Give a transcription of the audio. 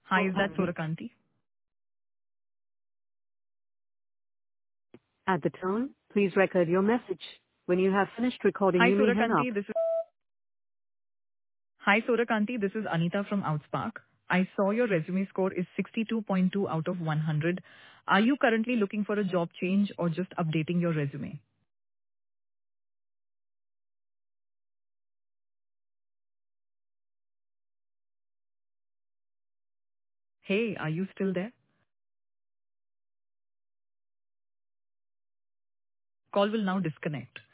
Hi, is that Surakanti? At the tone, please record your message. When you have finished recording, Hi, you may hang up. Surakanti. Hi, Surakanti. This is Anita from Outspark. I saw your resume score is 62.2 out of 100. Are you currently looking for a job change or just updating your resume? Hey, are you still there? Call will now disconnect.